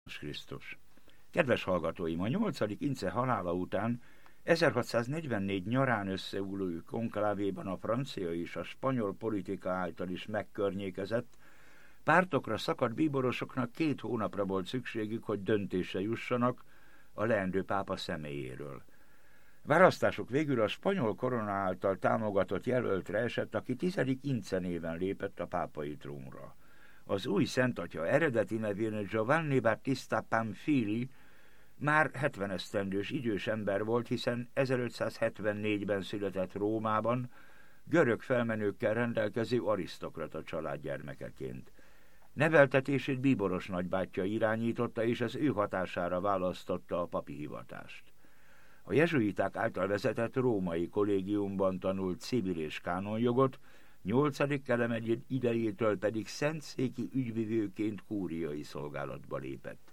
Krisztus. Kedves hallgatóim, a 8. Ince halála után 1644 nyarán összeülő konklávéban a francia és a spanyol politika által is megkörnyékezett, pártokra szakadt bíborosoknak 2 hónapra volt szükségük, hogy döntésre jussanak a leendő pápa személyéről. Választások végül a spanyol korona által támogatott jelöltre esett, aki 10. Ince néven lépett a pápai trónra. Az új szentatya eredeti nevén Giovanni Battista Pamphili már 70 esztendős idős ember volt, hiszen 1574-ben született Rómában, görög felmenőkkel rendelkező arisztokrata család gyermekeként. Neveltetését bíboros nagybátyja irányította, és az ő hatására választotta a papi hivatást. A jezsuiták által vezetett római kollégiumban tanult civil és kánonjogot, 8. Kelemen idejétől pedig szentszéki ügyvivőként kúriai szolgálatba lépett.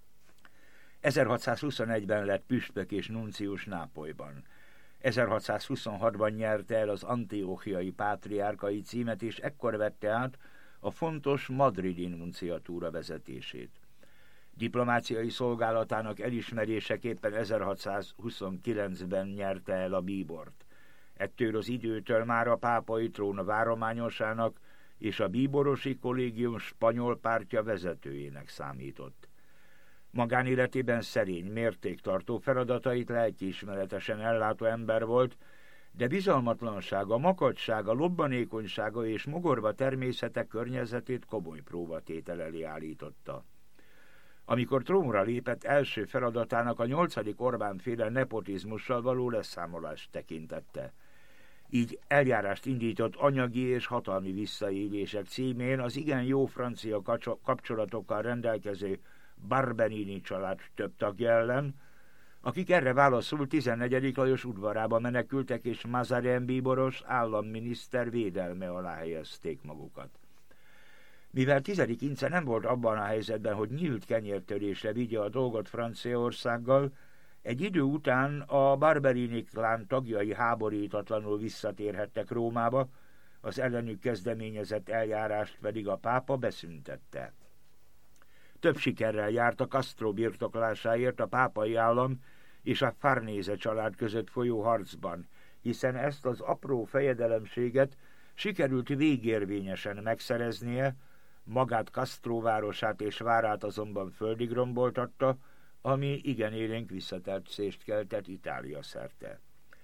1621-ben lett püspök és nuncius Nápolyban. 1626-ban nyerte el az antiochiai pátriárkai címet, és ekkor vette át a fontos madridi nunciatúra vezetését. Diplomáciai szolgálatának elismeréseképpen 1629-ben nyerte el a bíbort. Ettől az időtől már a pápai trón várományosának és a bíborosi kollégium spanyol pártja vezetőjének számított. Magánéletében szerény, mértéktartó feladatait lelkiismeretesen ellátó ember volt, de bizalmatlansága, makacsága, lobbanékonysága és mogorva természete környezetét komoly próbatétel elé állította. Amikor trónra lépett, első feladatának a 8. Orbán-féle nepotizmussal való leszámolást tekintette. Így eljárást indított anyagi és hatalmi visszaélések címén az igen jó francia kapcsolatokkal rendelkező Barberini család több tagja ellen, akik erre válaszul 14. Lajos udvarába menekültek, és Mazarin bíboros államminiszter védelme alá helyezték magukat. Mivel 10. Ince nem volt abban a helyzetben, hogy nyílt kenyértörésre vigye a dolgot Franciaországgal, egy idő után a Barberini klán tagjai háborítatlanul visszatérhettek Rómába, az ellenük kezdeményezett eljárást pedig a pápa beszüntette. Több sikerrel járt a Castro birtoklásáért a pápai állam és a Farnese család között folyó harcban, hiszen ezt az apró fejedelemséget sikerült végérvényesen megszereznie, magát Castro városát és várát azonban földig romboltatta, ami igen élénk visszatetszést keltett Itália szerte.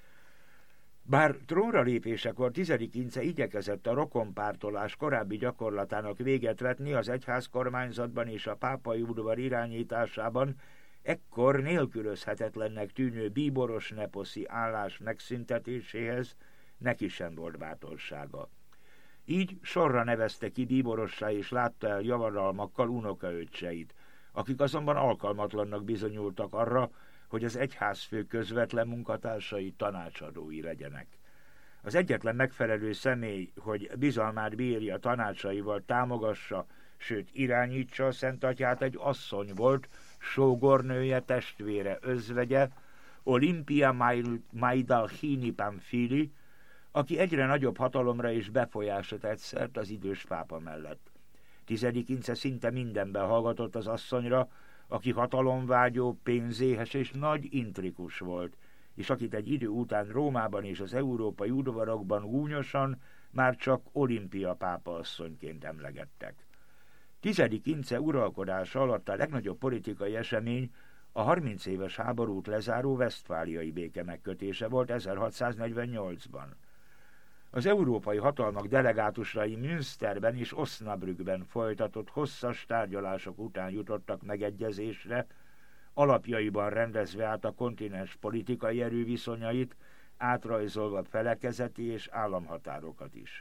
Bár trónra lépésekor 10. Ince igyekezett a rokonpártolás korábbi gyakorlatának véget vetni az egyház kormányzatban és a pápai udvar irányításában, ekkor nélkülözhetetlennek tűnő bíboros neposzi állás megszüntetéséhez neki sem volt bátorsága. Így sorra nevezte ki bíborossá és látta el javadalmakkal unokaöccseit, akik azonban alkalmatlannak bizonyultak arra, hogy az egyházfő közvetlen munkatársai tanácsadói legyenek. Az egyetlen megfelelő személy, hogy bizalmát bírja tanácsaival támogassa, sőt irányítsa a Szentatyát, egy asszony volt, sógornője, testvére, özvegye, Olimpia Maidalchini Pamphili, aki egyre nagyobb hatalomra és befolyásra tett szert az idős pápa mellett. 10. Ince szinte mindenben hallgatott az asszonyra, aki hatalomvágyó, pénzéhes és nagy intrikus volt, és akit egy idő után Rómában és az európai udvarokban gúnyosan már csak Olimpia pápa asszonyként emlegettek. 10. Ince uralkodása alatt a legnagyobb politikai esemény a 30 éves háborút lezáró vesztfáliai béke megkötése volt 1648-ban. Az európai hatalmak delegátusai Münsterben és Osnabrückben folytatott hosszas tárgyalások után jutottak megegyezésre, alapjaiban rendezve át a kontinens politikai erőviszonyait, átrajzolva felekezeti és államhatárokat is.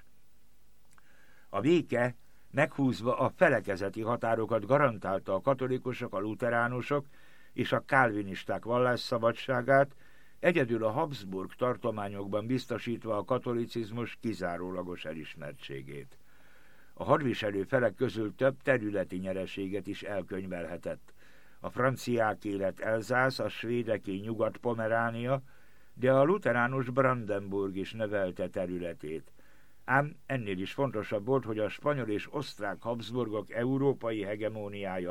A béke meghúzva a felekezeti határokat garantálta a katolikusok, a luteránusok és a kálvinisták vallásszabadságát, egyedül a Habsburg tartományokban biztosítva a katolicizmus kizárólagos elismertségét. A hadviselő felek közül több területi nyereséget is elkönyvelhetett. A franciáké lett Elzász, a svédeké Nyugat-Pomeránia, de a luteránus Brandenburg is növelte területét. Ám ennél is fontosabb volt, hogy a spanyol és osztrák Habsburgok európai hegemóniája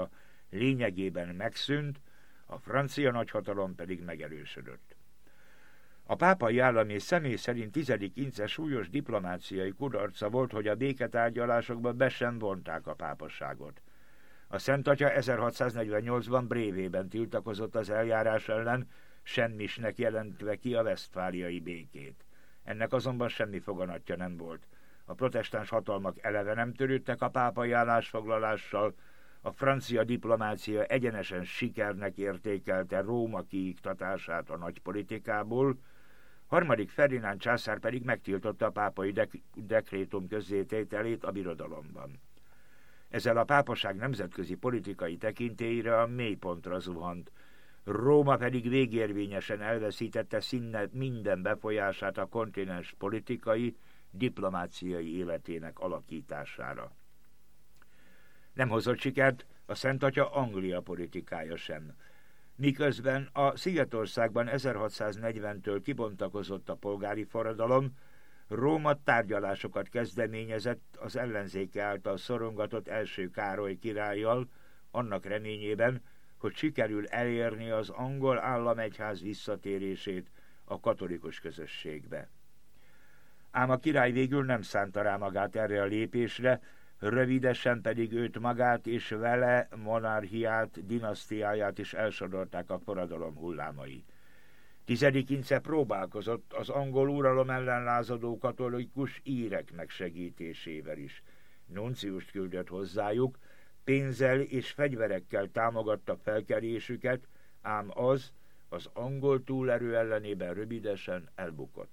lényegében megszűnt, a francia nagyhatalom pedig megerősödött. A pápai állam és személy szerint 10. Ince súlyos diplomáciai kudarca volt, hogy a béketárgyalásokba be sem vonták a pápasságot. A Szent Atya 1648-ban Brévében tiltakozott az eljárás ellen, semmisnek jelentve ki a vesztfáliai békét. Ennek azonban semmi foganatja nem volt. A protestáns hatalmak eleve nem törődtek a pápai állásfoglalással, a francia diplomácia egyenesen sikernek értékelte Róma kiiktatását a nagypolitikából, harmadik Ferdinánd császár pedig megtiltotta a pápai dekrétum közzétételét a birodalomban. Ezzel a pápaság nemzetközi politikai tekintélyére a mélypontra zuhant, Róma pedig végérvényesen elveszítette szinte minden befolyását a kontinens politikai, diplomáciai életének alakítására. Nem hozott sikert a Szent Atya Anglia politikája sem. Miközben a Szigetországban 1640-től kibontakozott a polgári forradalom, Róma tárgyalásokat kezdeményezett az ellenzéke által szorongatott első Károly királlyal, annak reményében, hogy sikerül elérni az angol államegyház visszatérését a katolikus közösségbe. Ám a király végül nem szánta rá magát erre a lépésre, rövidesen pedig őt magát és vele monarchiát, dinasztiáját is elsodorták a forradalom hullámai. 10. Ince próbálkozott az angol uralom ellen lázadó katolikus írek megsegítésével is. Nunciust küldött hozzájuk, pénzzel és fegyverekkel támogatta felkelésüket, ám az angol túlerő ellenében rövidesen elbukott.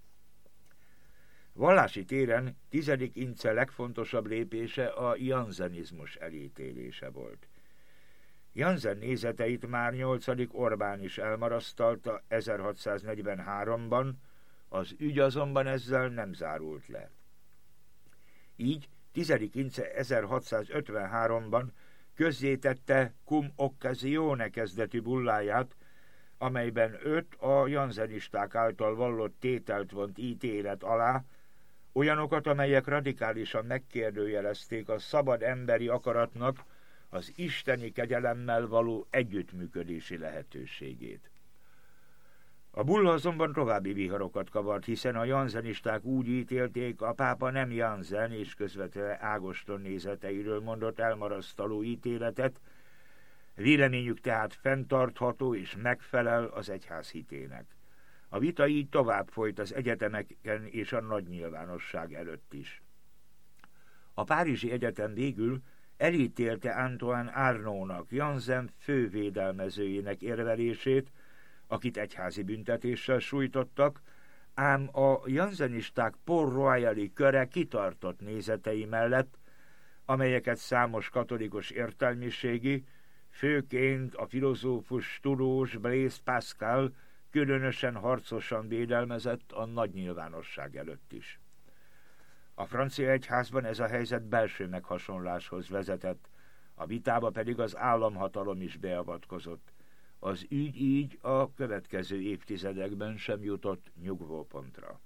Vallási téren 10. Ince legfontosabb lépése a janzenizmus elítélése volt. Janzen nézeteit már 8. Orbán is elmarasztalta 1643-ban, az ügy azonban ezzel nem zárult le. Így 10. Ince 1653-ban közzétette Cum Occasione kezdetű bulláját, amelyben 5 a janzenisták által vallott tételt vont ítélet alá, olyanokat, amelyek radikálisan megkérdőjelezték a szabad emberi akaratnak az isteni kegyelemmel való együttműködési lehetőségét. A bulla azonban további viharokat kavart, hiszen a janzenisták úgy ítélték, a pápa nem Janzen és közvetve Ágoston nézeteiről mondott elmarasztaló ítéletet, véleményük tehát fenntartható és megfelel az egyház hitének. A vita így tovább folyt az egyetemeken és a nagy nyilvánosság előtt is. A Párizsi Egyetem végül elítélte Antoine Arnaud-nak, Janzen fővédelmezőjének érvelését, akit egyházi büntetéssel sújtottak, ám a janzenisták Port-Royali köre kitartott nézetei mellett, amelyeket számos katolikus értelmiségi, főként a filozófus tudós Blaise Pascal különösen harcosan védelmezett a nagy nyilvánosság előtt is. A francia egyházban ez a helyzet belső meghasonláshoz vezetett, a vitába pedig az államhatalom is beavatkozott. Az ügy így a következő évtizedekben sem jutott nyugvópontra.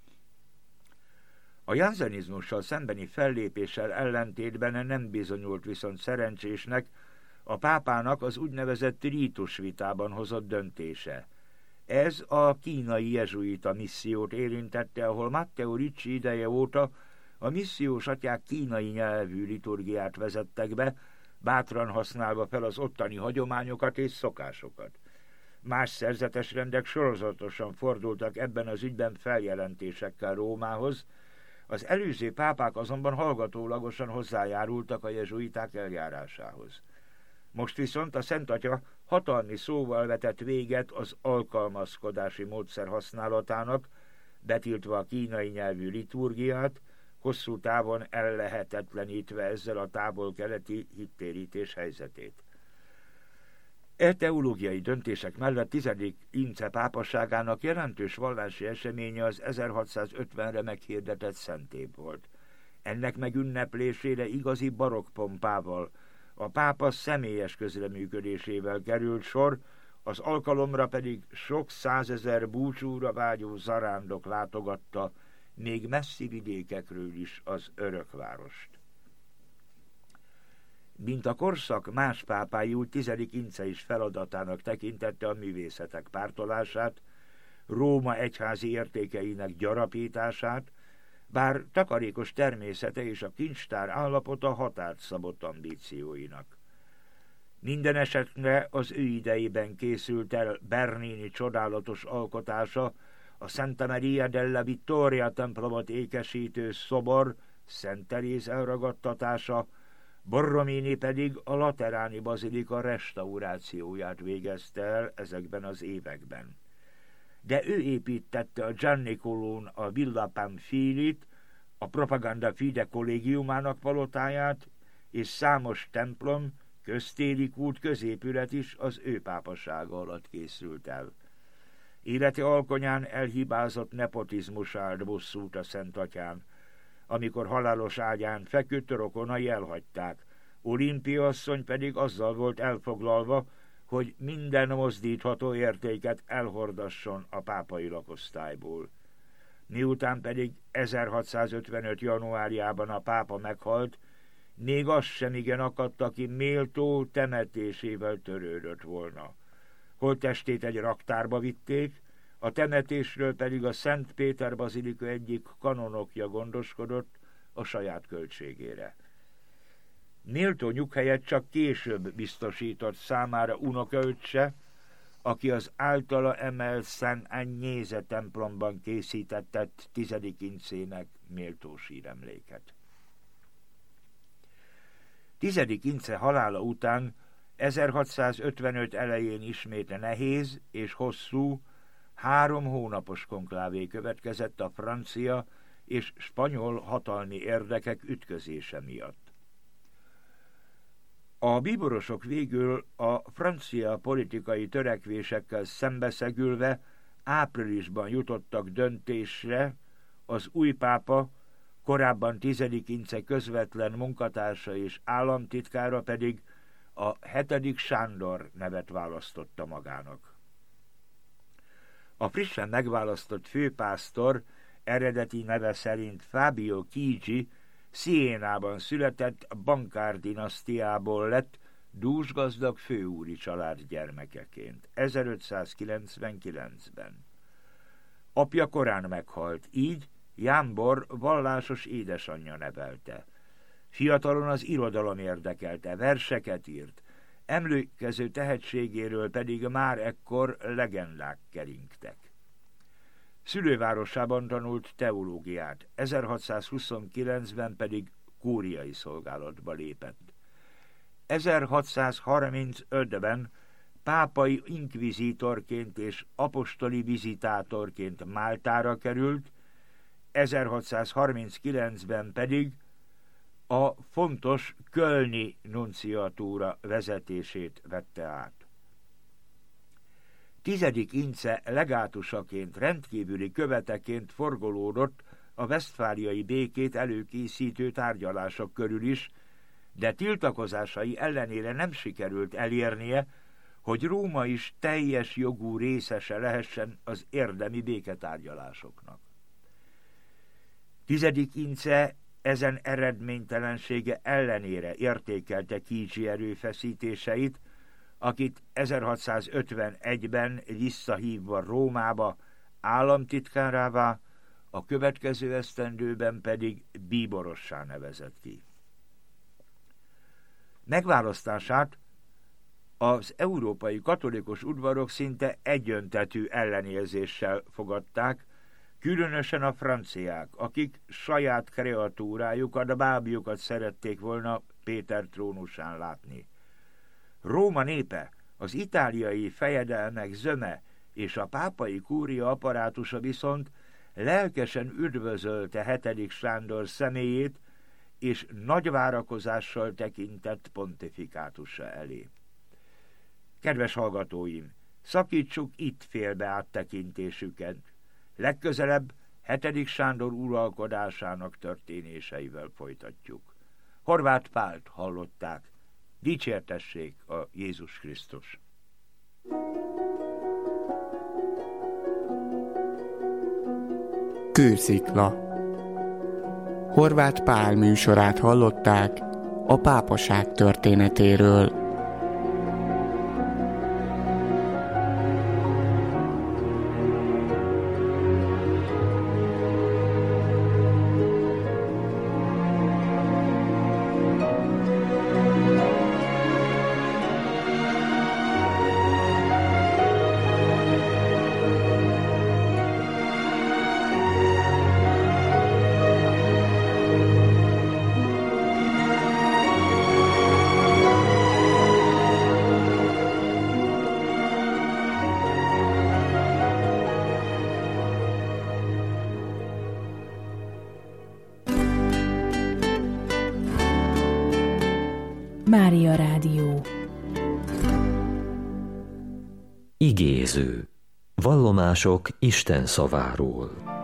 A janzenizmussal szembeni fellépéssel ellentétben nem bizonyult viszont szerencsésnek a pápának az úgynevezett rítusvitában hozott döntése. Ez a kínai jezsuita missziót érintette, ahol Matteo Ricci ideje óta a missziós atyák kínai nyelvű liturgiát vezettek be, bátran használva fel az ottani hagyományokat és szokásokat. Más szerzetes rendek sorozatosan fordultak ebben az ügyben feljelentésekkel Rómához, az előző pápák azonban hallgatólagosan hozzájárultak a jezsuiták eljárásához. Most viszont a Szent Atya hatalmi szóval vetett véget az alkalmazkodási módszer használatának, betiltva a kínai nyelvű liturgiát, hosszú távon ellehetetlenítve ezzel a távol-keleti hittérítés helyzetét. E teológiai döntések mellett 10. Ince pápasságának jelentős vallási eseménye az 1650-re meghirdetett szentév volt. Ennek megünneplésére igazi barokk pompával, a pápa személyes közreműködésével került sor, az alkalomra pedig sok százezer búcsúra vágyó zarándok látogatta, még messzi vidékekről is az örökvárost. Mint a korszak más pápái, úgy 10. Ince is feladatának tekintette a művészetek pártolását, Róma egyházi értékeinek gyarapítását, bár takarékos természete és a kincstár állapota határt szabott ambícióinak. Minden esetre az ő idejében készült el Bernini csodálatos alkotása, a Santa Maria della Vittoria templomot ékesítő szobor, Szent Teréz elragadtatása, Borromini pedig a lateráni bazilika restaurációját végezte el ezekben az években. De ő építette a Giannicolón a Villa Pamfilit, a Propaganda Fide kollégiumának palotáját, és számos templom, köztéri kút, középület is az ő pápasága alatt készült el. Életi alkonyán elhibázott nepotizmus állt bosszút a Szent Atyán, amikor halálos ágyán feküdt, rokonai elhagyták. Olimpia asszony pedig azzal volt elfoglalva, hogy minden mozdítható értéket elhordasson a pápai lakosztályból. Miután pedig 1655. januárjában a pápa meghalt, még az sem igen akadt, aki méltó temetésével törődött volna. Holttestét egy raktárba vitték, a temetésről pedig a Szent Péter bazilika egyik kanonokja gondoskodott a saját költségére. Méltó nyughelyet csak később biztosított számára unokaöccse, aki az általa emelt Szent Agnese templomban készítettett 10. Incének méltó síremléket. 10. Ince halála után 1655 elején ismét nehéz és hosszú, 3 hónapos konklávé következett a francia és spanyol hatalmi érdekek ütközése miatt. A bíborosok végül a francia politikai törekvésekkel szembeszegülve áprilisban jutottak döntésre, az új pápa, korábban 10. Ince közvetlen munkatársa és államtitkára pedig a 7. Sándor nevet választotta magának. A frissen megválasztott főpásztor eredeti neve szerint Fabio Chigi Sienában született, bankár dinasztiából lett, dúsgazdag főúri család gyermekeként, 1599-ben. Apja korán meghalt, így Jámbor vallásos édesanyja nevelte. Fiatalon az irodalom érdekelte, verseket írt, emlékező tehetségéről pedig már ekkor legendák keringtek. Szülővárosában tanult teológiát, 1629-ben pedig kúriai szolgálatba lépett. 1635-ben pápai inkvizítorként és apostoli vizitátorként Máltára került, 1639-ben pedig a fontos kölni nunciatúra vezetését vette át. 10. Ince legátusaként, rendkívüli követeként forgolódott a vesztfáliai békét előkészítő tárgyalások körül is, de tiltakozásai ellenére nem sikerült elérnie, hogy Róma is teljes jogú részese lehessen az érdemi béketárgyalásoknak. 10. Ince ezen eredménytelensége ellenére értékelte Chigi erőfeszítéseit, akit 1651-ben visszahívva Rómába államtitkárává, a következő esztendőben pedig bíborossá nevezett ki. Megválasztását az európai katolikus udvarok szinte egyöntetű ellenérzéssel fogadták, különösen a franciák, akik saját kreatúrájukat, a bábjukat szerették volna Péter trónusán látni. Róma népe, az itáliai fejedelmek zöme és a pápai kúria apparátusa viszont lelkesen üdvözölte 7. Sándor személyét, és nagy várakozással tekintett pontifikátusa elé. Kedves hallgatóim, szakítsuk itt félbe áttekintésüket. Legközelebb 7. Sándor uralkodásának történéseivel folytatjuk. Horváth Pált hallották. Dicsértessék a Jézus Krisztus! Kőszikla. Horváth Pál műsorát hallották, a pápaság történetéről. Mária Rádió. Igéző. Vallomások Isten szaváról.